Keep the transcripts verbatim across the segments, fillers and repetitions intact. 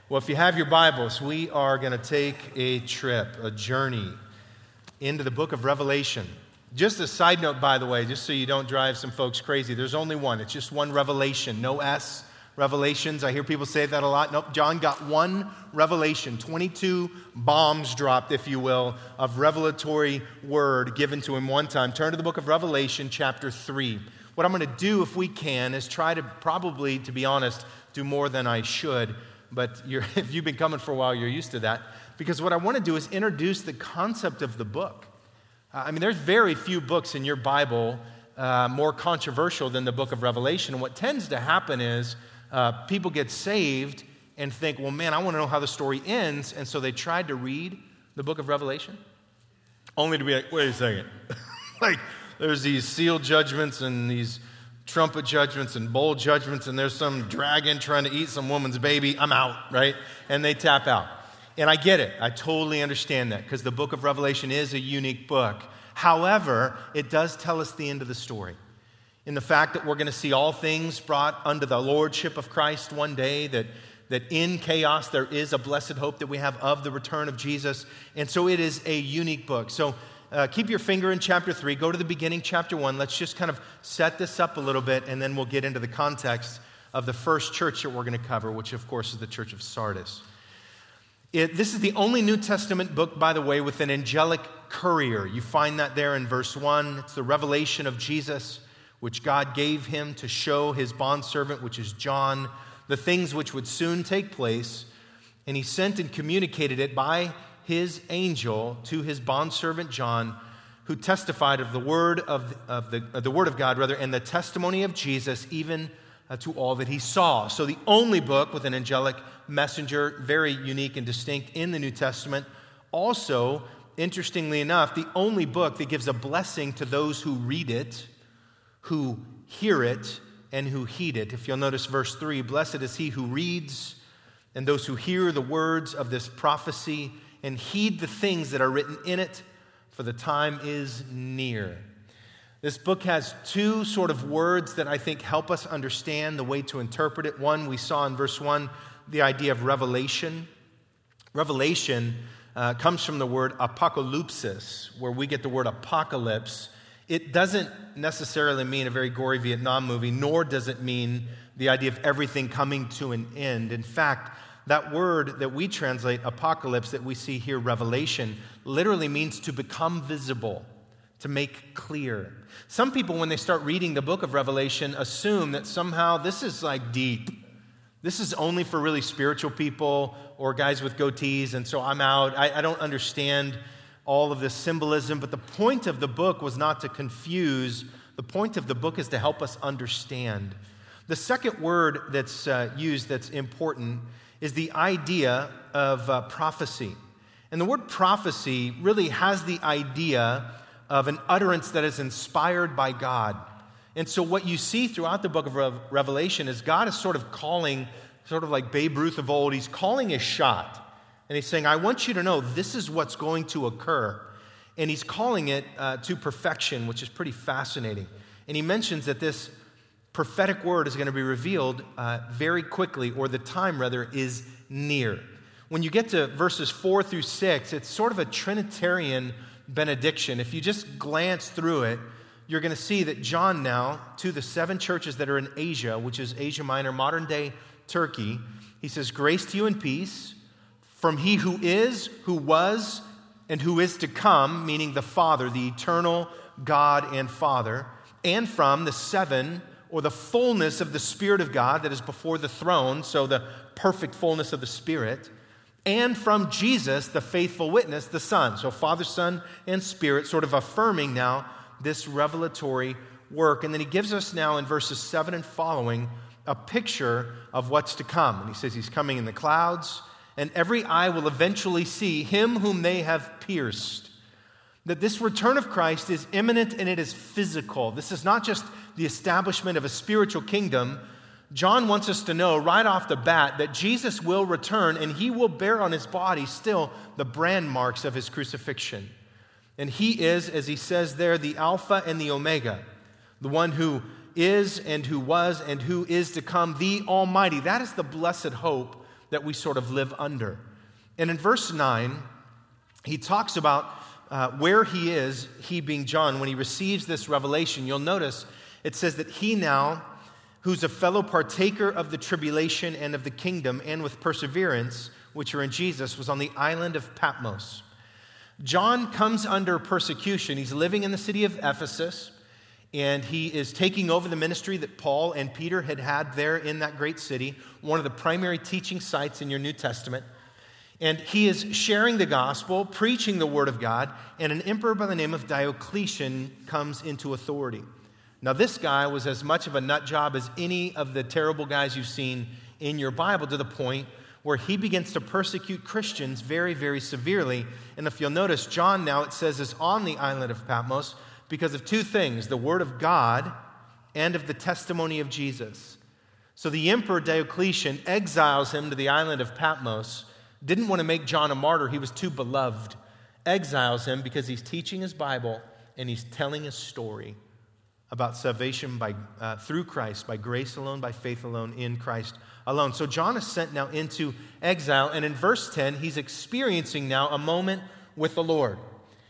Well, if you have your Bibles, we are going to take a trip, a journey into the book of Revelation. Just a side note, by the way, just so you don't drive some folks crazy, there's only one. It's just one revelation, no S, revelations. I hear people say that a lot. Nope, John got one revelation, twenty-two bombs dropped, if you will, of revelatory word given to him one time. Turn to the book of Revelation, chapter three. What I'm going to do, if we can, is try to probably, to be honest, do more than I should. But you're, if you've been coming for a while, you're used to that. Because what I want to do is introduce the concept of the book. Uh, I mean, there's very few books in your Bible uh, more controversial than the book of Revelation. And what tends to happen is uh, people get saved and think, well, man, I want to know how the story ends. And so they tried to read the book of Revelation, only to be like, wait a second. Like, there's these sealed judgments and these trumpet judgments and bowl judgments, and there's some dragon trying to eat some woman's baby. I'm out, right? And they tap out. And I get it. I totally understand that because the book of Revelation is a unique book. However, it does tell us the end of the story in the fact that we're going to see all things brought under the lordship of Christ one day, that, that in chaos there is a blessed hope that we have of the return of Jesus. And so it is a unique book. So Uh, keep your finger in chapter three. Go to the beginning, chapter one. Let's just kind of set this up a little bit, and then we'll get into the context of the first church that we're going to cover, which, of course, is the church of Sardis. It, this is the only New Testament book, by the way, with an angelic courier. You find that there in verse one. It's the revelation of Jesus, which God gave him to show his bondservant, which is John, the things which would soon take place. And he sent and communicated it by his angel to his bondservant John, who testified of the word of, of the of the word of God, rather, and the testimony of Jesus, even uh, to all that he saw. So the only book with an angelic messenger, very unique and distinct in the New Testament. Also, interestingly enough, the only book that gives a blessing to those who read it, who hear it, and who heed it. If you'll notice verse three, blessed is he who reads and those who hear the words of this prophecy and heed the things that are written in it, for the time is near. This book has two sort of words that I think help us understand the way to interpret it. One, we saw in verse one, the idea of revelation. Revelation uh, comes from the word apocalypsis, where we get the word apocalypse. It doesn't necessarily mean a very gory Vietnam movie, nor does it mean the idea of everything coming to an end. In fact, that word that we translate apocalypse, that we see here, revelation, literally means to become visible, to make clear. Some people, when they start reading the book of Revelation, assume that somehow this is like deep. This is only for really spiritual people or guys with goatees, and so I'm out. I, I don't understand all of this symbolism, but the point of the book was not to confuse. The point of the book is to help us understand. The second word that's uh, used that's important is the idea of uh, prophecy. And the word prophecy really has the idea of an utterance that is inspired by God. And so what you see throughout the book of Re- Revelation is God is sort of calling, sort of like Babe Ruth of old, he's calling a shot. And he's saying, I want you to know this is what's going to occur. And he's calling it uh, to perfection, which is pretty fascinating. And he mentions that this prophetic word is going to be revealed uh, very quickly, or the time, rather, is near. When you get to verses four through six, it's sort of a Trinitarian benediction. If you just glance through it, you're going to see that John now, to the seven churches that are in Asia, which is Asia Minor, modern-day Turkey, he says, grace to you and peace from he who is, who was, and who is to come, meaning the Father, the eternal God and Father, and from the seven, or the fullness of the Spirit of God that is before the throne, so the perfect fullness of the Spirit, and from Jesus, the faithful witness, the Son. So Father, Son, and Spirit sort of affirming now this revelatory work. And then he gives us now in verses seven and following a picture of what's to come. And he says he's coming in the clouds, and every eye will eventually see him whom they have pierced. That this return of Christ is imminent and it is physical. This is not just the establishment of a spiritual kingdom. John wants us to know right off the bat that Jesus will return and he will bear on his body still the brand marks of his crucifixion. And he is, as he says there, the Alpha and the Omega, the one who is and who was and who is to come, the Almighty. That is the blessed hope that we sort of live under. And in verse nine, he talks about uh, where he is, he being John, when he receives this revelation. You'll notice it says that he now, who's a fellow partaker of the tribulation and of the kingdom, and with perseverance, which are in Jesus, was on the island of Patmos. John comes under persecution. He's living in the city of Ephesus, and he is taking over the ministry that Paul and Peter had had there in that great city, one of the primary teaching sites in your New Testament. And he is sharing the gospel, preaching the word of God, and an emperor by the name of Diocletian comes into authority. Now, this guy was as much of a nut job as any of the terrible guys you've seen in your Bible, to the point where he begins to persecute Christians very, very severely. And if you'll notice, John now, it says, is on the island of Patmos because of two things, the word of God and of the testimony of Jesus. So the emperor Diocletian exiles him to the island of Patmos. Didn't want to make John a martyr. He was too beloved. Exiles him because he's teaching his Bible and he's telling his story about salvation by uh, through Christ, by grace alone, by faith alone, in Christ alone. So John is sent now into exile, and in verse ten, he's experiencing now a moment with the Lord.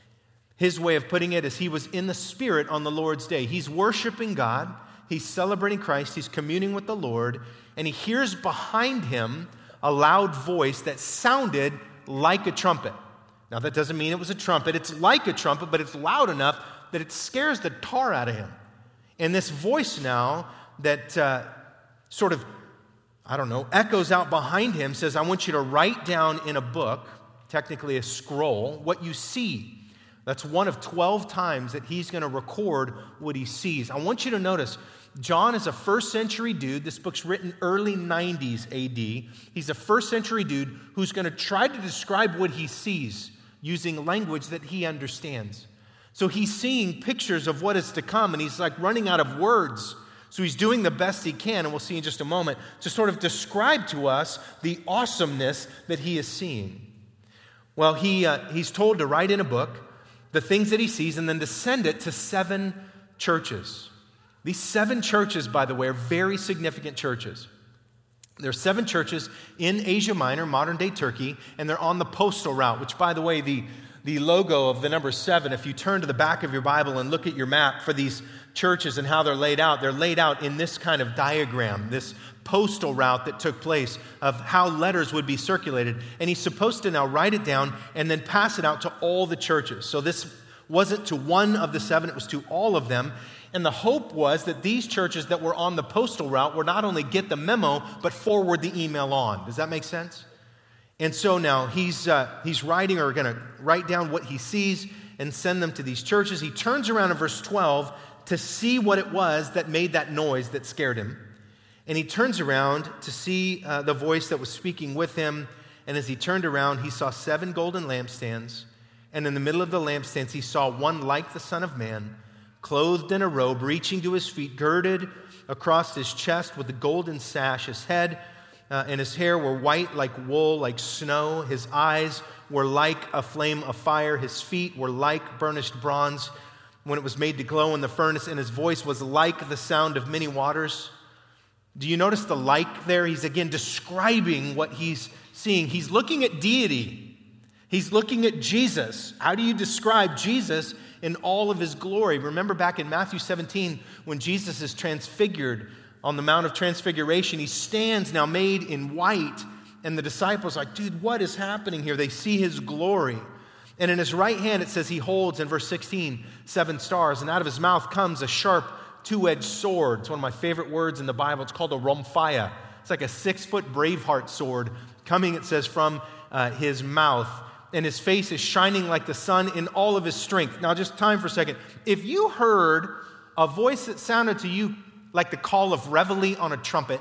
His way of putting it is he was in the Spirit on the Lord's day. He's worshiping God, he's celebrating Christ, he's communing with the Lord, and he hears behind him a loud voice that sounded like a trumpet. Now, that doesn't mean it was a trumpet. It's like a trumpet, but it's loud enough that it scares the tar out of him. And this voice now that uh, sort of, I don't know, echoes out behind him says, I want you to write down in a book, technically a scroll, what you see. That's one of twelve times that he's going to record what he sees. I want you to notice, John is a first century dude. This book's written early nineties A D. He's a first century dude who's going to try to describe what he sees using language that he understands. So he's seeing pictures of what is to come, and he's like running out of words. So he's doing the best he can, and we'll see in just a moment, to sort of describe to us the awesomeness that he is seeing. Well, he uh, he's told to write in a book the things that he sees and then to send it to seven churches. These seven churches, by the way, are very significant churches. There are seven churches in Asia Minor, modern-day Turkey, and they're on the postal route, which, by the way, the The logo of the number seven, if you turn to the back of your Bible and look at your map for these churches and how they're laid out, they're laid out in this kind of diagram, this postal route that took place of how letters would be circulated. And he's supposed to now write it down and then pass it out to all the churches. So this wasn't to one of the seven, it was to all of them. And the hope was that these churches that were on the postal route would not only get the memo, but forward the email on. Does that make sense? And so now he's uh, he's writing or going to write down what he sees and send them to these churches. He turns around in verse twelve to see what it was that made that noise that scared him. And he turns around to see uh, the voice that was speaking with him. And as he turned around, he saw seven golden lampstands. And in the middle of the lampstands, he saw one like the Son of Man, clothed in a robe, reaching to his feet, girded across his chest with a golden sash. His head Uh, and his hair were white like wool, like snow. His eyes were like a flame of fire. His feet were like burnished bronze when it was made to glow in the furnace. And his voice was like the sound of many waters. Do you notice the like there? He's again describing what he's seeing. He's looking at deity. He's looking at Jesus. How do you describe Jesus in all of his glory? Remember back in Matthew seventeen when Jesus is transfigured on the Mount of Transfiguration, he stands now made in white, and the disciples are like, dude, what is happening here? They see his glory. And in his right hand, it says he holds, in verse sixteen, seven stars, and out of his mouth comes a sharp two-edged sword. It's one of my favorite words in the Bible. It's called a rhomphaia. It's like a six-foot Braveheart sword coming, it says, from uh, his mouth. And his face is shining like the sun in all of his strength. Now, just time for a second. If you heard a voice that sounded to you like the call of reveille on a trumpet,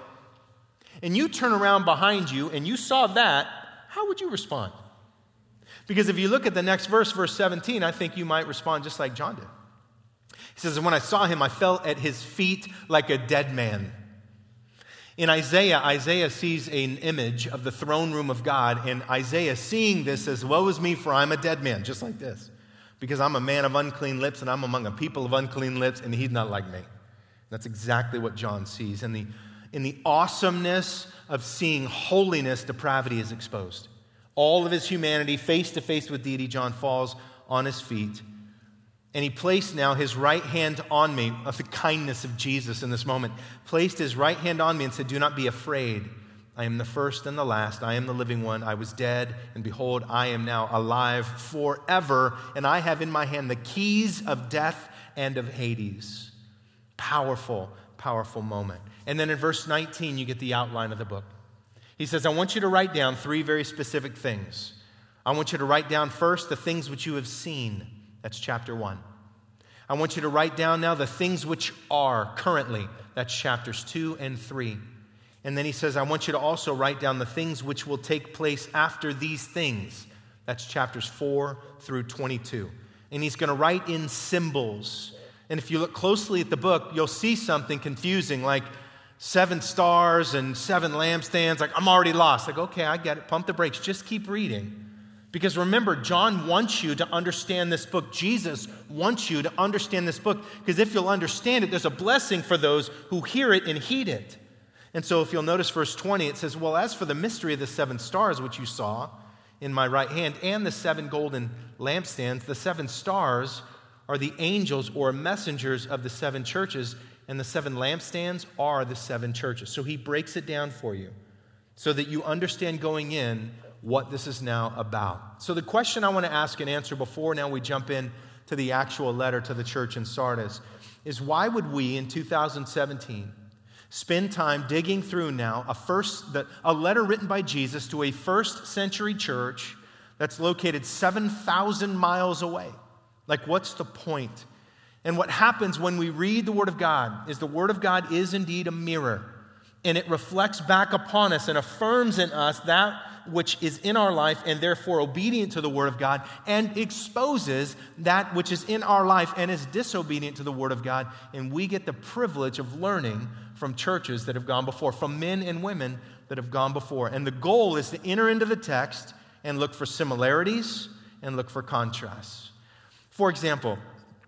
and you turn around behind you and you saw that, how would you respond? Because if you look at the next verse, verse seventeen, I think you might respond just like John did. He says, and when I saw him, I fell at his feet like a dead man. In Isaiah, Isaiah sees an image of the throne room of God, and Isaiah, seeing this, says, woe is me, for I'm a dead man, just like this, because I'm a man of unclean lips, and I'm among a people of unclean lips, and he's not like me. That's exactly what John sees. And the In the awesomeness of seeing holiness, depravity is exposed. All of his humanity, face to face with deity, John falls on his feet. And he placed now his right hand on me, of the kindness of Jesus in this moment, placed his right hand on me and said, "Do not be afraid. I am the first and the last. I am the living one. I was dead, and behold, I am now alive forever. And I have in my hand the keys of death and of Hades." Powerful, powerful moment. And then in verse nineteen, you get the outline of the book. He says, I want you to write down three very specific things. I want you to write down first the things which you have seen. That's chapter one. I want you to write down now the things which are currently. That's chapters two and three. And then he says, I want you to also write down the things which will take place after these things. That's chapters four through twenty-two. And he's going to write in symbols. And if you look closely at the book, you'll see something confusing like seven stars and seven lampstands. Like, I'm already lost. Like, okay, I get it. Pump the brakes. Just keep reading. Because remember, John wants you to understand this book. Jesus wants you to understand this book. Because if you'll understand it, there's a blessing for those who hear it and heed it. And so if you'll notice verse twenty, it says, well, as for the mystery of the seven stars which you saw in my right hand and the seven golden lampstands, the seven stars are the angels or messengers of the seven churches, and the seven lampstands are the seven churches. So he breaks it down for you so that you understand going in what this is now about. So the question I want to ask and answer before now we jump in to the actual letter to the church in Sardis is, why would we in two thousand seventeen spend time digging through now a first the, a letter written by Jesus to a first century church that's located seven thousand miles away? Like, what's the point? And what happens when we read the Word of God is the Word of God is indeed a mirror, and it reflects back upon us and affirms in us that which is in our life and therefore obedient to the Word of God, and exposes that which is in our life and is disobedient to the Word of God. And we get the privilege of learning from churches that have gone before, from men and women that have gone before. And the goal is to enter into the text and look for similarities and look for contrasts. For example,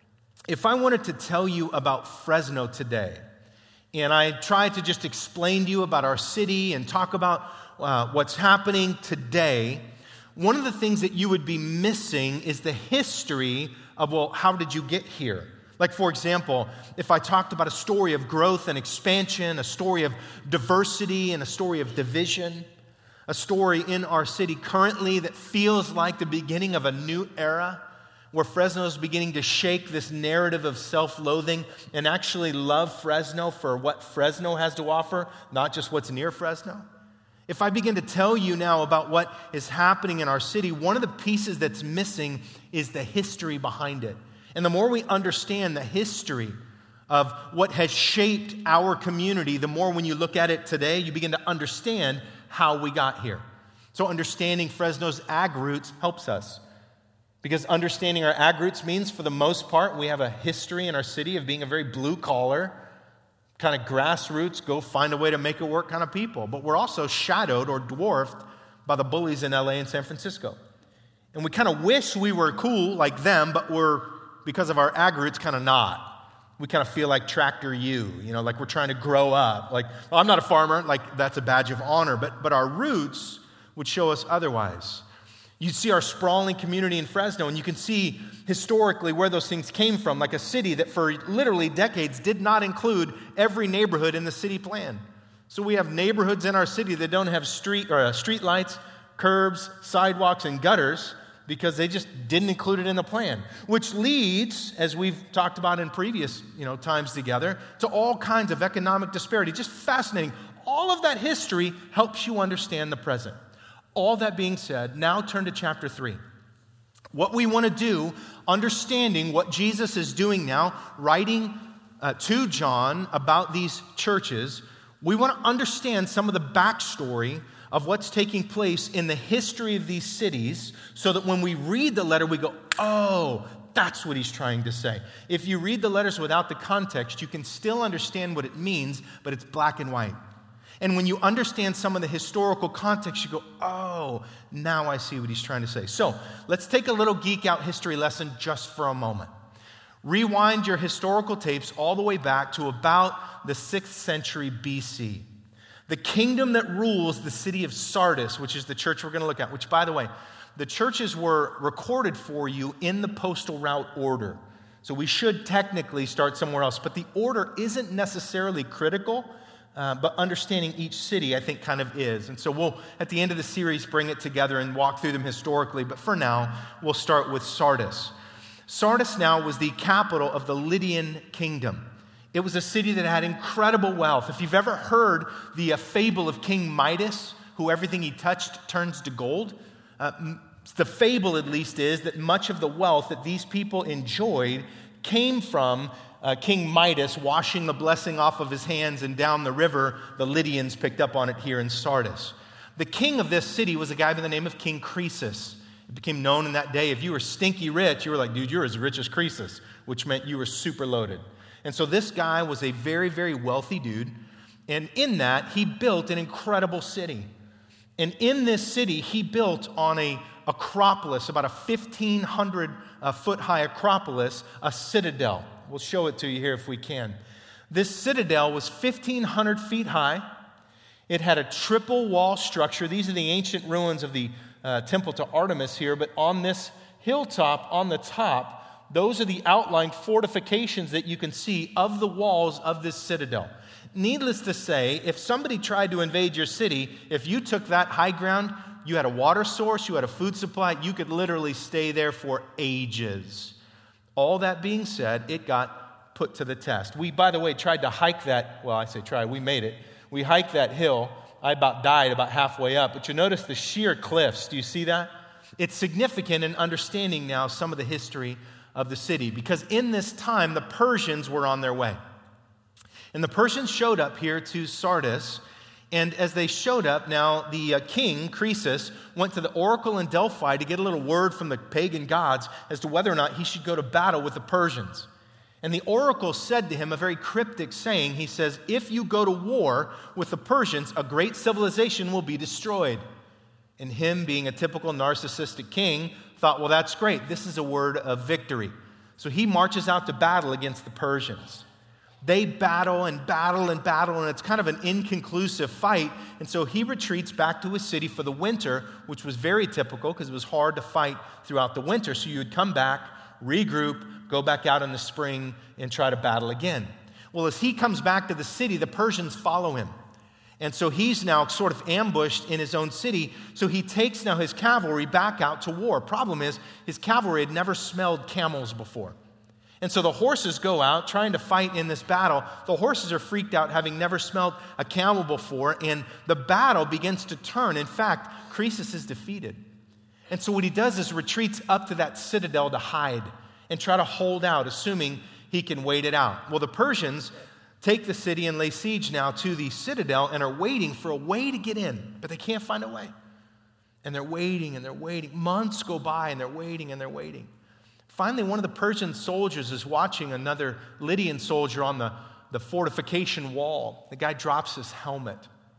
if I wanted to tell you about Fresno today, and I tried to just explain to you about our city and talk about uh, what's happening today, one of the things that you would be missing is the history of, well, how did you get here? Like, for example, if I talked about a story of growth and expansion, a story of diversity and a story of division, a story in our city currently that feels like the beginning of a new era, where Fresno is beginning to shake this narrative of self-loathing and actually love Fresno for what Fresno has to offer, not just what's near Fresno. If I begin to tell you now about what is happening in our city, one of the pieces that's missing is the history behind it. And the more we understand the history of what has shaped our community, the more when you look at it today, you begin to understand how we got here. So understanding Fresno's ag roots helps us. Because understanding our ag roots means, for the most part, we have a history in our city of being a very blue-collar, kind of grassroots, go find a way to make it work kind of people. But we're also shadowed or dwarfed by the bullies in L A and San Francisco. And we kind of wish we were cool like them, but we're, because of our ag roots, kind of not. We kind of feel like Tractor U, you know, like we're trying to grow up. Like, oh, I'm not a farmer, like that's a badge of honor. But, but our roots would show us otherwise. You see our sprawling community in Fresno, and you can see historically where those things came from, like a city that for literally decades did not include every neighborhood in the city plan. So we have neighborhoods in our city that don't have street or uh, street lights, curbs, sidewalks, and gutters because they just didn't include it in the plan, which leads, as we've talked about in previous you know, times together, to all kinds of economic disparity. Just fascinating. All of that history helps you understand the present. All that being said, now turn to chapter three. What we want to do, understanding what Jesus is doing now, writing uh, to John about these churches, we want to understand some of the backstory of what's taking place in the history of these cities so that when we read the letter, we go, oh, that's what he's trying to say. If you read the letters without the context, you can still understand what it means, but it's black and white. And when you understand some of the historical context, you go, oh, now I see what he's trying to say. So let's take a little geek out history lesson just for a moment. Rewind your historical tapes all the way back to about the sixth century B C. The kingdom that rules the city of Sardis, which is the church we're going to look at, which, by the way, the churches were recorded for you in the postal route order. So we should technically start somewhere else, but the order isn't necessarily critical, uh, but understanding each city, I think, kind of is. And so we'll, at the end of the series, bring it together and walk through them historically, but for now, we'll start with Sardis. Sardis now was the capital of the Lydian kingdom. It was a city that had incredible wealth. If you've ever heard the uh, fable of King Midas, who everything he touched turns to gold, uh, the fable at least is that much of the wealth that these people enjoyed came from uh, King Midas washing the blessing off of his hands and down the river. The Lydians picked up on it here in Sardis. The king of this city was a guy by the name of King Croesus. It became known in that day, if you were stinky rich, you were like, dude, you're as rich as Croesus, which meant you were super loaded. And so this guy was a very, very wealthy dude. And in that, he built an incredible city. And in this city, he built on a acropolis, about a fifteen hundred uh, foot high acropolis, a citadel. We'll show it to you here if we can. This citadel was fifteen hundred feet high. It had a triple wall structure. These are the ancient ruins of the uh, temple to Artemis here, but on this hilltop on the top, those are the outlined fortifications that you can see of the walls of this citadel. Needless to say, if somebody tried to invade your city, if you took that high ground, you had a water source, you had a food supply, you could literally stay there for ages. All that being said, it got put to the test. We, by the way, tried to hike that, well, I say try, we made it. We hiked that hill. I about died about halfway up, but you notice the sheer cliffs. Do you see that? It's significant in understanding now some of the history of the city, because in this time, the Persians were on their way. And the Persians showed up here to Sardis, and as they showed up, now the uh, king, Croesus, went to the oracle in Delphi to get a little word from the pagan gods as to whether or not he should go to battle with the Persians. And the oracle said to him a very cryptic saying. He says, if you go to war with the Persians, a great civilization will be destroyed. And him, being a typical narcissistic king, thought, well, that's great. This is a word of victory. So he marches out to battle against the Persians. They battle and battle and battle, and it's kind of an inconclusive fight. And so he retreats back to his city for the winter, which was very typical because it was hard to fight throughout the winter. So you would come back, regroup, go back out in the spring, and try to battle again. Well, as he comes back to the city, the Persians follow him. And so he's now sort of ambushed in his own city. So he takes now his cavalry back out to war. Problem is, his cavalry had never smelled camels before. And so the horses go out trying to fight in this battle. The horses are freaked out, having never smelled a camel before. And the battle begins to turn. In fact, Croesus is defeated. And so what he does is retreats up to that citadel to hide and try to hold out, assuming he can wait it out. Well, the Persians take the city and lay siege now to the citadel and are waiting for a way to get in, but they can't find a way. And they're waiting and they're waiting. Months go by and they're waiting and they're waiting. Finally, one of the Persian soldiers is watching another Lydian soldier on the, the fortification wall. The guy drops his helmet.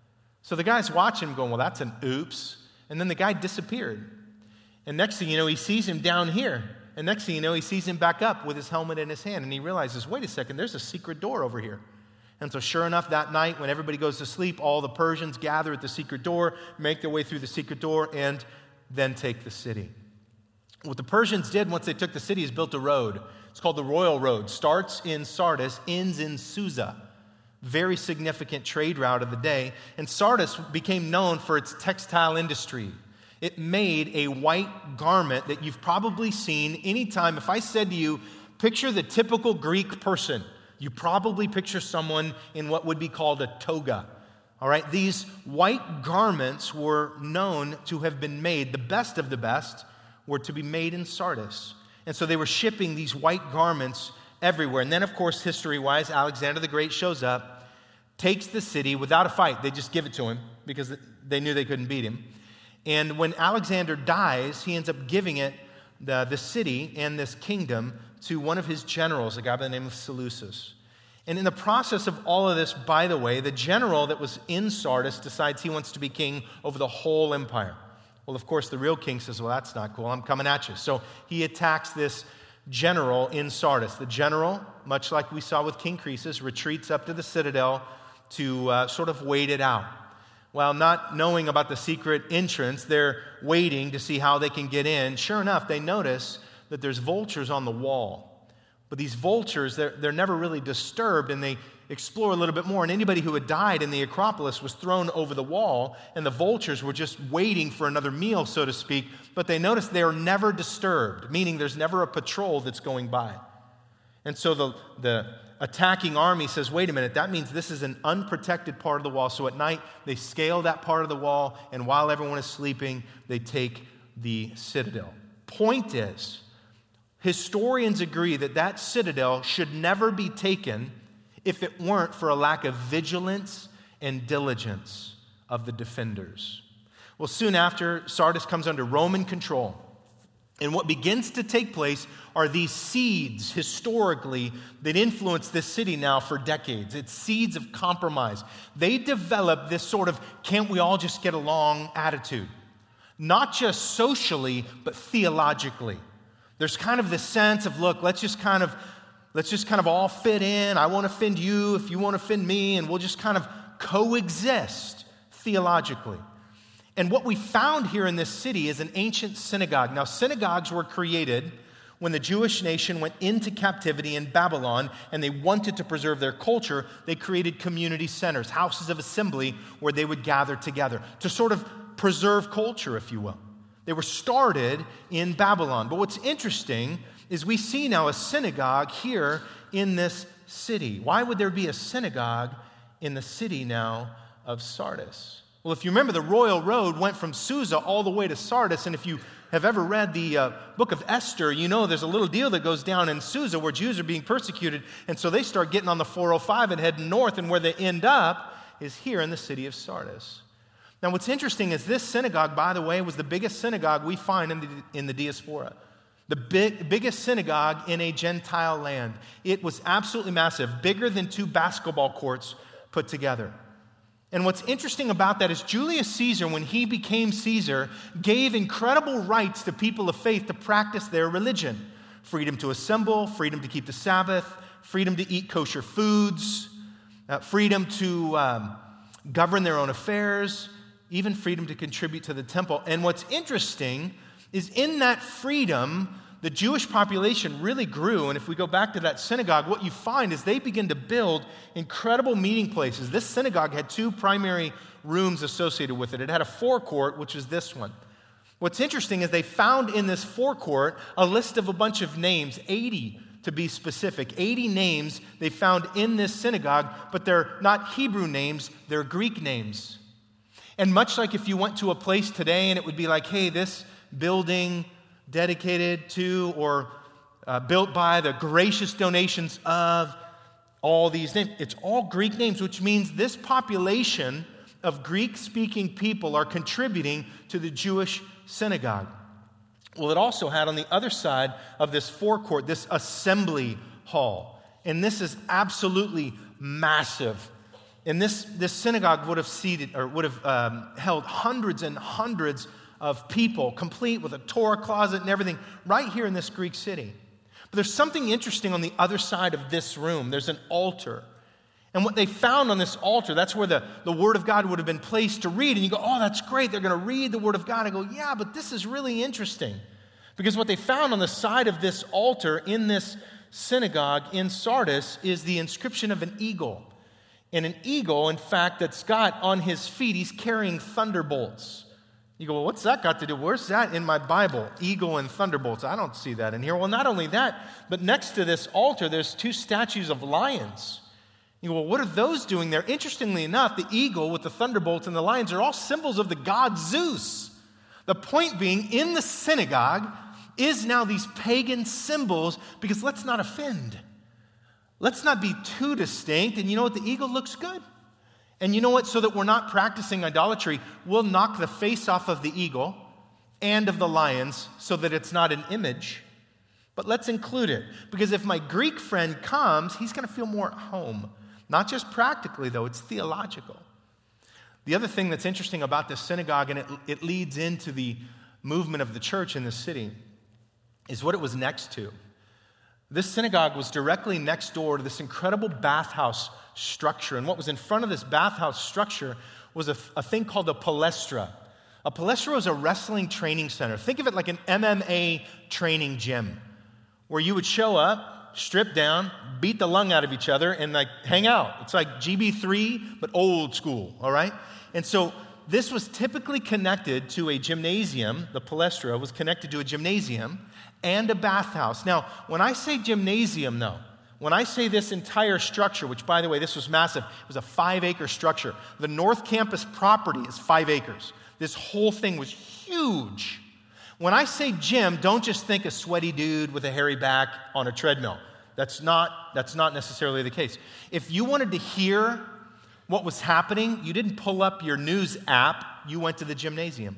So the guy's watching him going, well, that's an oops. And then the guy disappeared. And next thing you know, he sees him down here. And next thing you know, he sees him back up with his helmet in his hand. And he realizes, wait a second, there's a secret door over here. And so sure enough, that night when everybody goes to sleep, all the Persians gather at the secret door, make their way through the secret door, and then take the city. What the Persians did once they took the city is built a road. It's called the Royal Road. Starts in Sardis, ends in Susa. Very significant trade route of the day. And Sardis became known for its textile industry. It made a white garment that you've probably seen anytime. If I said to you, picture the typical Greek person, you probably picture someone in what would be called a toga. All right, these white garments were known to have been made, the best of the best, were to be made in Sardis. And so they were shipping these white garments everywhere. And then, of course, history-wise, Alexander the Great shows up, takes the city without a fight. They just give it to him because they knew they couldn't beat him. And when Alexander dies, he ends up giving it, the, the city and this kingdom, to one of his generals, a guy by the name of Seleucus. And in the process of all of this, by the way, the general that was in Sardis decides he wants to be king over the whole empire. Well, of course, the real king says, well, that's not cool. I'm coming at you. So he attacks this general in Sardis. The general, much like we saw with King Croesus, retreats up to the citadel to uh, sort of wait it out. While not knowing about the secret entrance, they're waiting to see how they can get in. Sure enough, they notice that there's vultures on the wall. But these vultures, they're, they're never really disturbed, and they explore a little bit more. And anybody who had died in the Acropolis was thrown over the wall, and the vultures were just waiting for another meal, so to speak. But they notice they're never disturbed, meaning there's never a patrol that's going by. And so the, the attacking army says, wait a minute, that means this is an unprotected part of the wall. So at night, they scale that part of the wall, and while everyone is sleeping, they take the citadel. Point is, historians agree that that citadel should never be taken if it weren't for a lack of vigilance and diligence of the defenders. Well, soon after, Sardis comes under Roman control. And what begins to take place are these seeds, historically, that influence this city now for decades. It's seeds of compromise. They develop this sort of can't we all just get along attitude. Not just socially, but theologically. There's kind of this sense of, look, let's just kind of, let's just kind of all fit in. I won't offend you if you won't offend me, and we'll just kind of coexist theologically. And what we found here in this city is an ancient synagogue. Now, synagogues were created when the Jewish nation went into captivity in Babylon and they wanted to preserve their culture. They created community centers, houses of assembly where they would gather together to sort of preserve culture, if you will. They were started in Babylon. But what's interesting is we see now a synagogue here in this city. Why would there be a synagogue in the city now of Sardis? Well, if you remember, the royal road went from Susa all the way to Sardis, and if you have ever read the uh, book of Esther, you know there's a little deal that goes down in Susa where Jews are being persecuted, and so they start getting on the four oh five and heading north, and where they end up is here in the city of Sardis. Now, what's interesting is this synagogue, by the way, was the biggest synagogue we find in the, in the diaspora. The big, biggest synagogue in a Gentile land. It was absolutely massive, bigger than two basketball courts put together. And what's interesting about that is Julius Caesar, when he became Caesar, gave incredible rights to people of faith to practice their religion. Freedom to assemble, freedom to keep the Sabbath, freedom to eat kosher foods, uh, freedom to um, govern their own affairs, even freedom to contribute to the temple. And what's interesting is in that freedom, the Jewish population really grew. And if we go back to that synagogue, what you find is they begin to build incredible meeting places. This synagogue had two primary rooms associated with it. It had a forecourt, which is this one. What's interesting is they found in this forecourt a list of a bunch of names, eighty to be specific, eighty names they found in this synagogue, but they're not Hebrew names, they're Greek names. And much like if you went to a place today and it would be like, hey, this building dedicated to or uh, built by the gracious donations of all these names. It's all Greek names, which means this population of Greek-speaking people are contributing to the Jewish synagogue. Well, it also had on the other side of this forecourt, this assembly hall. And this is absolutely massive. And this, this synagogue would have seated or would have um, held hundreds and hundreds of people, complete with a Torah closet and everything, right here in this Greek city. But there's something interesting on the other side of this room. There's an altar. And what they found on this altar, that's where the, the Word of God would have been placed to read. And you go, oh, that's great. They're going to read the Word of God. I go, yeah, but this is really interesting. Because what they found on the side of this altar in this synagogue in Sardis is the inscription of an eagle. And an eagle, in fact, that's got on his feet, he's carrying thunderbolts. You go, well, what's that got to do? Where's that in my Bible? Eagle and thunderbolts. I don't see that in here. Well, not only that, but next to this altar, there's two statues of lions. You go, well, what are those doing there? Interestingly enough, the eagle with the thunderbolts and the lions are all symbols of the god Zeus. The point being, in the synagogue is now these pagan symbols, because let's not offend. Let's not be too distinct. And you know what? The eagle looks good. And you know what? So that we're not practicing idolatry, we'll knock the face off of the eagle and of the lions so that it's not an image. But let's include it. Because if my Greek friend comes, he's going to feel more at home. Not just practically, though, it's theological. The other thing that's interesting about this synagogue, and it, it leads into the movement of the church in this city, is what it was next to. This synagogue was directly next door to this incredible bathhouse structure. And what was in front of this bathhouse structure was a, a thing called a palestra. A palestra was a wrestling training center. Think of it like an M M A training gym where you would show up, strip down, beat the lung out of each other, and like hang out. It's like G B three, but old school, all right? And so this was typically connected to a gymnasium. The palestra was connected to a gymnasium and a bathhouse. Now, when I say gymnasium, though, when I say this entire structure, which, by the way, this was massive, it was a five-acre structure. The North Campus property is five acres. This whole thing was huge. When I say gym, don't just think a sweaty dude with a hairy back on a treadmill. That's not, that's not necessarily the case. If you wanted to hear what was happening, you didn't pull up your news app, you went to the gymnasium.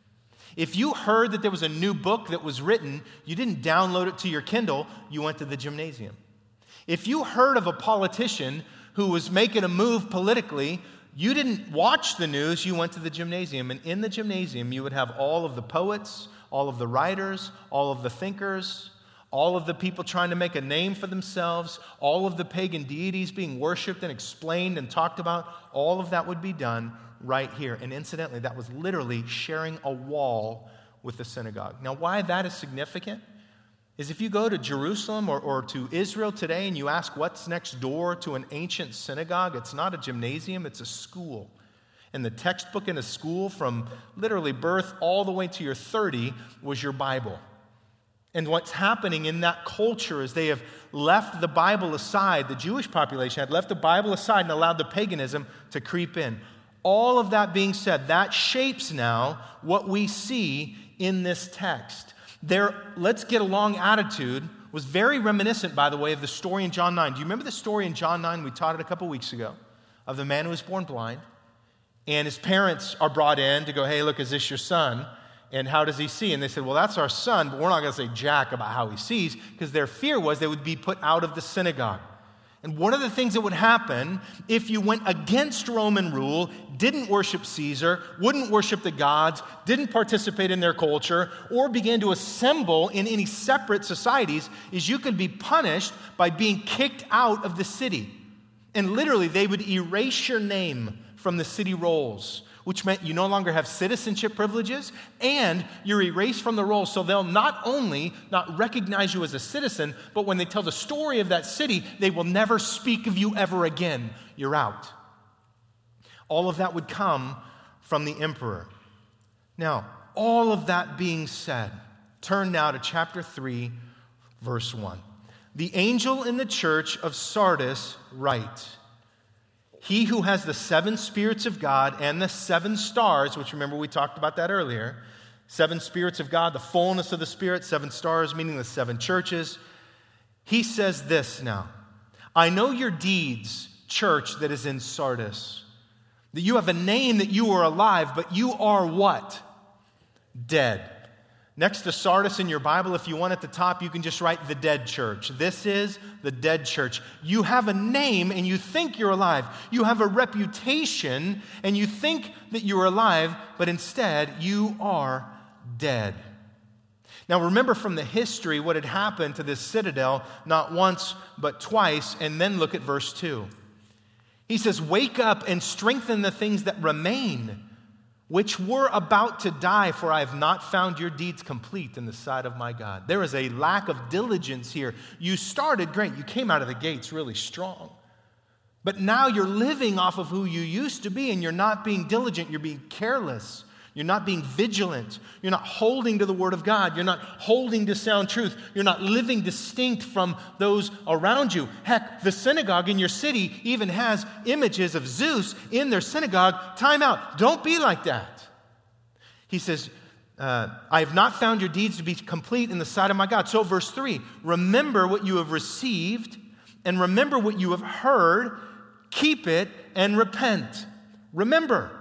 If you heard that there was a new book that was written, you didn't download it to your Kindle, you went to the gymnasium. If you heard of a politician who was making a move politically, you didn't watch the news, you went to the gymnasium. And in the gymnasium, you would have all of the poets, all of the writers, all of the thinkers, all of the people trying to make a name for themselves, all of the pagan deities being worshiped and explained and talked about. All of that would be done right here. And incidentally, that was literally sharing a wall with the synagogue. Now, why that is significant is if you go to Jerusalem or, or to Israel today and you ask what's next door to an ancient synagogue, it's not a gymnasium, it's a school. And the textbook in a school from literally birth all the way to your thirty was your Bible. And what's happening in that culture is they have left the Bible aside. The Jewish population had left the Bible aside and allowed the paganism to creep in. All of that being said, that shapes now what we see in this text. Their let's get along attitude was very reminiscent, by the way, of the story in John nine. Do you remember the story in John nine? We taught it a couple weeks ago of the man who was born blind. And his parents are brought in to go, hey, look, is this your son? And how does he see? And they said, well, that's our son, but we're not going to say jack about how he sees, because their fear was they would be put out of the synagogue. And one of the things that would happen if you went against Roman rule, didn't worship Caesar, wouldn't worship the gods, didn't participate in their culture, or began to assemble in any separate societies, is you could be punished by being kicked out of the city. And literally, they would erase your name from the city rolls, which meant you no longer have citizenship privileges, and you're erased from the roll, so they'll not only not recognize you as a citizen, but when they tell the story of that city, they will never speak of you ever again. You're out. All of that would come from the emperor. Now, all of that being said, turn now to chapter three, verse one. The angel in the church of Sardis writes, he who has the seven spirits of God and the seven stars, which remember we talked about that earlier, seven spirits of God, the fullness of the Spirit, seven stars, meaning the seven churches. He says this now, I know your deeds, church that is in Sardis, that you have a name that you are alive, but you are what? Dead. Next to Sardis in your Bible, if you want at the top, you can just write the dead church. This is the dead church. You have a name and you think you're alive. You have a reputation and you think that you're alive, but instead you are dead. Now remember from the history what had happened to this citadel, not once but twice, and then look at verse two. He says, wake up and strengthen the things that remain, which were about to die, for I have not found your deeds complete in the sight of my God. There is a lack of diligence here. You started great. You came out of the gates really strong. But now you're living off of who you used to be, and you're not being diligent. You're being careless. You're not being vigilant. You're not holding to the Word of God. You're not holding to sound truth. You're not living distinct from those around you. Heck, the synagogue in your city even has images of Zeus in their synagogue. Time out. Don't be like that. He says, uh, I have not found your deeds to be complete in the sight of my God. So verse three, remember what you have received and remember what you have heard. Keep it and repent. Remember.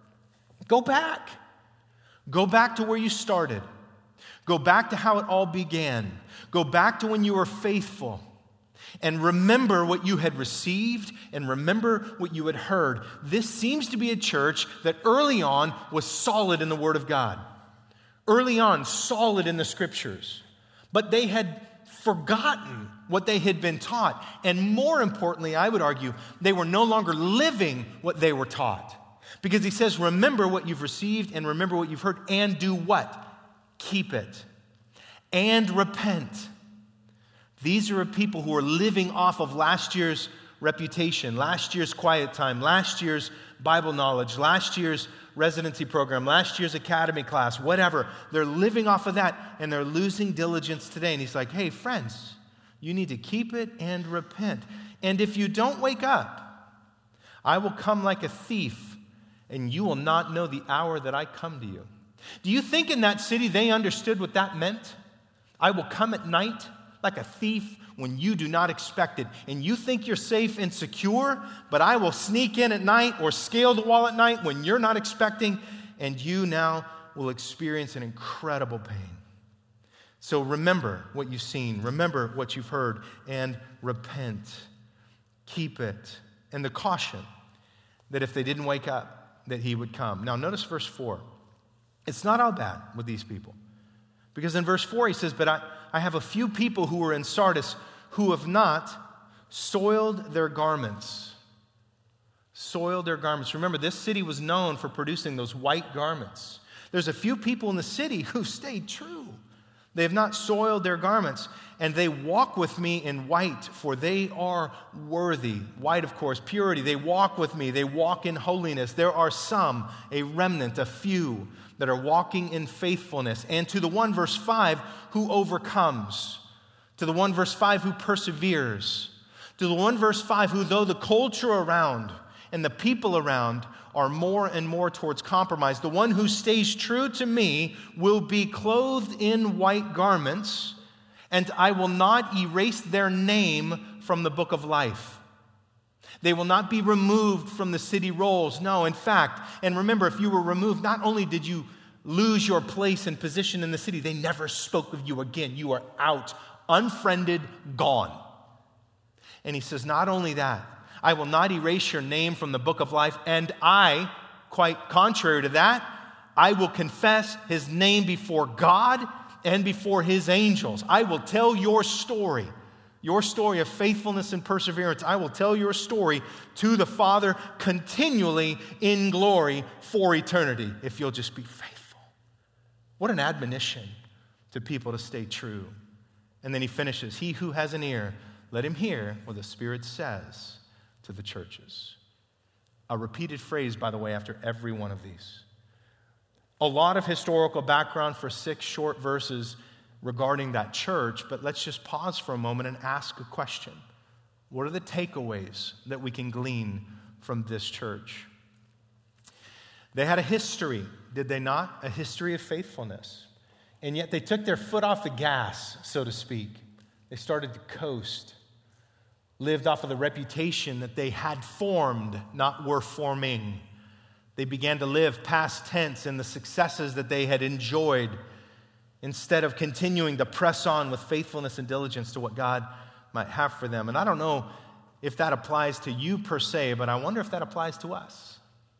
Go back. Go back to where you started. Go back to how it all began. Go back to when you were faithful. And remember what you had received and remember what you had heard. This seems to be a church that early on was solid in the Word of God. Early on, solid in the Scriptures. But they had forgotten what they had been taught. And more importantly, I would argue, they were no longer living what they were taught. Because he says, remember what you've received and remember what you've heard and do what? Keep it. And repent. These are people who are living off of last year's reputation, last year's quiet time, last year's Bible knowledge, last year's residency program, last year's academy class, whatever. They're living off of that and they're losing diligence today. And he's like, hey, friends, you need to keep it and repent. And if you don't wake up, I will come like a thief and you will not know the hour that I come to you. Do you think in that city they understood what that meant? I will come at night like a thief when you do not expect it. And you think you're safe and secure, but I will sneak in at night or scale the wall at night when you're not expecting, and you now will experience an incredible pain. So remember what you've seen, remember what you've heard, and repent. Keep it. And the caution that if they didn't wake up, that he would come. Now notice verse four. It's not all bad with these people. Because in verse four he says, but I, I have a few people who are in Sardis who have not soiled their garments. Soiled their garments. Remember, this city was known for producing those white garments. There's a few people in the city who stayed true. They have not soiled their garments, and they walk with me in white, for they are worthy. White, of course, purity. They walk with me. They walk in holiness. There are some, a remnant, a few, that are walking in faithfulness. And to the one, verse five, who overcomes. To the one, verse five, who perseveres. To the one, verse five, who though the culture around and the people around are more and more towards compromise, the one who stays true to me will be clothed in white garments, and I will not erase their name from the book of life. They will not be removed from the city rolls. No, in fact, and remember, if you were removed, not only did you lose your place and position in the city, they never spoke of you again. You are out, unfriended, gone. And he says, not only that, I will not erase your name from the book of life, and I, quite contrary to that, I will confess his name before God and before his angels. I will tell your story, your story of faithfulness and perseverance. I will tell your story to the Father continually in glory for eternity, if you'll just be faithful. What an admonition to people to stay true. And then he finishes, he who has an ear, let him hear what the Spirit says to the churches. A repeated phrase, by the way, after every one of these. A lot of historical background for six short verses regarding that church, but let's just pause for a moment and ask a question. What are the takeaways that we can glean from this church? They had a history, did they not? A history of faithfulness. And yet they took their foot off the gas, so to speak. They started to coast. Lived off of the reputation that they had formed, not were forming. They began to live past tense in the successes that they had enjoyed instead of continuing to press on with faithfulness and diligence to what God might have for them. And I don't know if that applies to you per se, but I wonder if that applies to us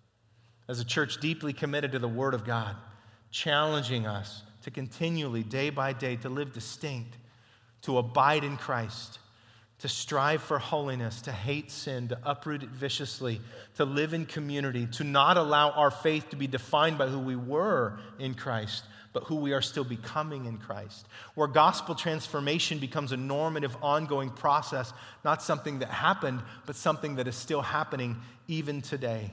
as a church deeply committed to the Word of God, challenging us to continually, day by day, to live distinct, to abide in Christ, to strive for holiness, to hate sin, to uproot it viciously, to live in community, to not allow our faith to be defined by who we were in Christ, but who we are still becoming in Christ. Where gospel transformation becomes a normative, ongoing process, not something that happened, but something that is still happening even today.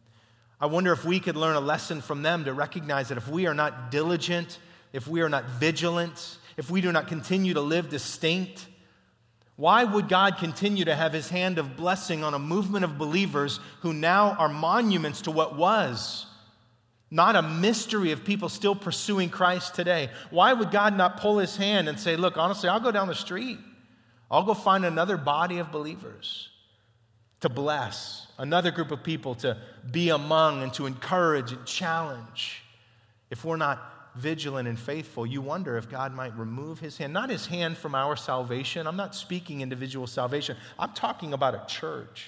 I wonder if we could learn a lesson from them to recognize that if we are not diligent, if we are not vigilant, if we do not continue to live distinct, why would God continue to have his hand of blessing on a movement of believers who now are monuments to what was? Not a mystery of people still pursuing Christ today. Why would God not pull his hand and say, look, honestly, I'll go down the street. I'll go find another body of believers to bless, another group of people to be among and to encourage and challenge. If we're not vigilant and faithful, you wonder if God might remove his hand, not his hand from our salvation. I'm not speaking individual salvation. I'm talking about a church.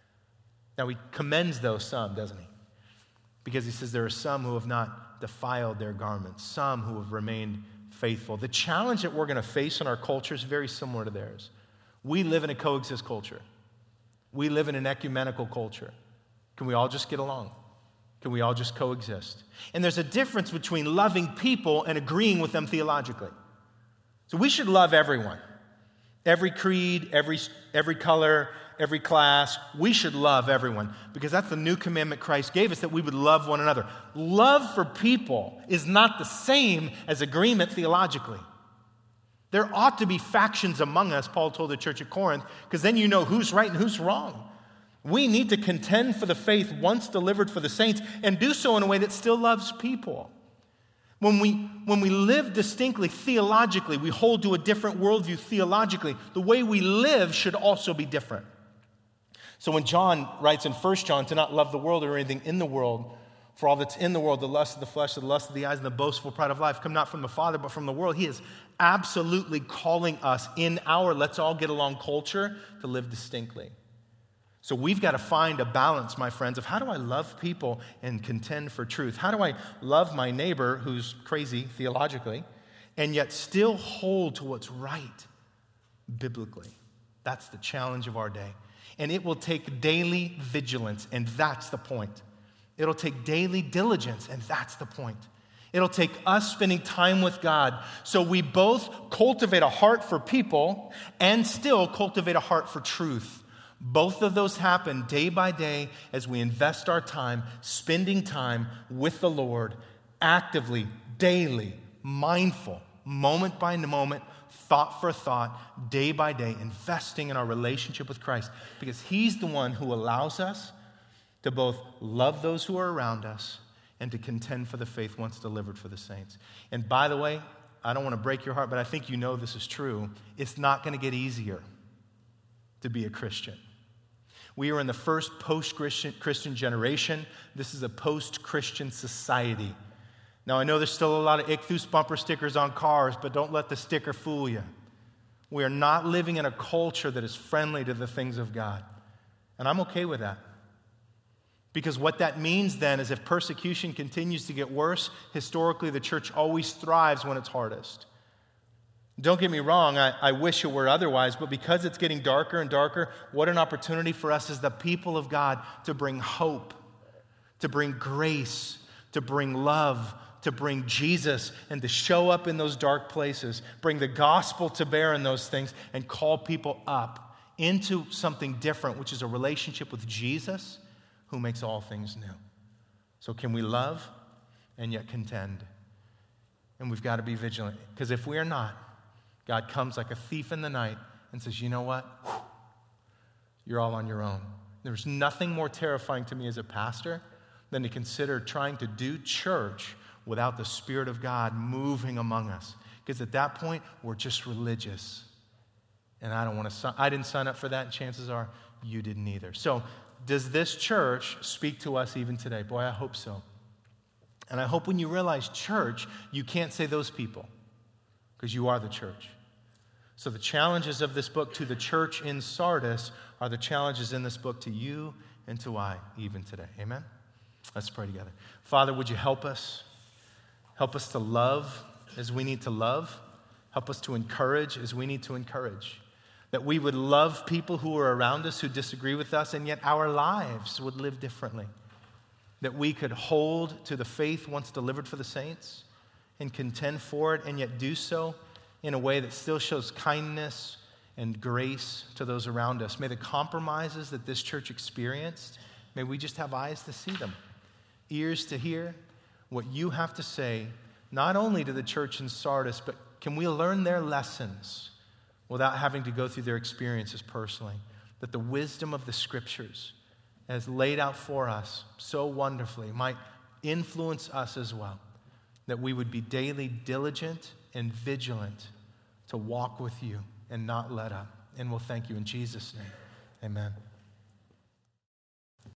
Now, he commends those some, doesn't he? Because he says there are some who have not defiled their garments, some who have remained faithful. The challenge that we're going to face in our culture is very similar to theirs. We live in a coexist culture. We live in an ecumenical culture. Can we all just get along? Can we all just coexist? And there's a difference between loving people and agreeing with them theologically. So we should love everyone. Every creed, every, every color, every class. We should love everyone because that's the new commandment Christ gave us, that we would love one another. Love for people is not the same as agreement theologically. There ought to be factions among us, Paul told the church at Corinth, because then you know who's right and who's wrong. We need to contend for the faith once delivered for the saints and do so in a way that still loves people. When we, when we live distinctly theologically, we hold to a different worldview theologically. The way we live should also be different. So when John writes in First John to not love the world or anything in the world, for all that's in the world, the lust of the flesh, the lust of the eyes, and the boastful pride of life come not from the Father, but from the world. He is absolutely calling us in our let's all get along culture to live distinctly. So we've got to find a balance, my friends, of how do I love people and contend for truth? How do I love my neighbor who's crazy theologically and yet still hold to what's right biblically? That's the challenge of our day. And it will take daily vigilance, and that's the point. It'll take daily diligence, and that's the point. It'll take us spending time with God so we both cultivate a heart for people and still cultivate a heart for truth. Both of those happen day by day as we invest our time, spending time with the Lord, actively, daily, mindful, moment by moment, thought for thought, day by day, investing in our relationship with Christ, because He's the one who allows us to both love those who are around us and to contend for the faith once delivered for the saints. And by the way, I don't want to break your heart, but I think you know this is true. It's not going to get easier to be a Christian. We are in the first post-Christian Christian generation. This is a post-Christian society. Now, I know there's still a lot of ichthus bumper stickers on cars, but don't let the sticker fool you. We are not living in a culture that is friendly to the things of God. And I'm okay with that. Because what that means then is if persecution continues to get worse, historically the church always thrives when it's hardest. Don't get me wrong, I, I wish it were otherwise, but because it's getting darker and darker, what an opportunity for us as the people of God to bring hope, to bring grace, to bring love, to bring Jesus, and to show up in those dark places, bring the gospel to bear in those things, and call people up into something different, which is a relationship with Jesus, who makes all things new. So can we love and yet contend? And we've got to be vigilant, because if we are not, God comes like a thief in the night and says, you know what? You're all on your own. There's nothing more terrifying to me as a pastor than to consider trying to do church without the Spirit of God moving among us. Because at that point, we're just religious. And I don't want to, I didn't sign up for that, and chances are you didn't either. So does this church speak to us even today? Boy, I hope so. And I hope when you realize church, you can't say those people, because you are the church. So the challenges of this book to the church in Sardis are the challenges in this book to you and to I, even today. Amen? Let's pray together. Father, would you help us? Help us to love as we need to love. Help us to encourage as we need to encourage. That we would love people who are around us who disagree with us, and yet our lives would live differently. That we could hold to the faith once delivered for the saints and contend for it, and yet do so in a way that still shows kindness and grace to those around us. May the compromises that this church experienced, may we just have eyes to see them, ears to hear what you have to say, not only to the church in Sardis, but can we learn their lessons without having to go through their experiences personally? That the wisdom of the Scriptures, as laid out for us so wonderfully, might influence us as well. That we would be daily diligent and vigilant to walk with you and not let up. And we'll thank you in Jesus' name. Amen.